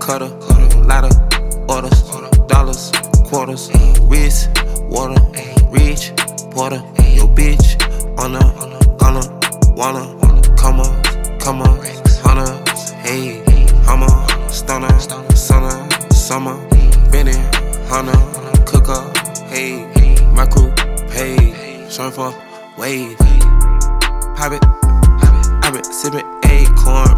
cutter, lot of orders, dollars, quarters, wrist, water, rich, porter, yo bitch, wanna, come on, hunters, hey, hummer, stunner, summer, Benny, hunter, cooker, hey, my crew, hey, showing for wave, pop it, sippin' acorn.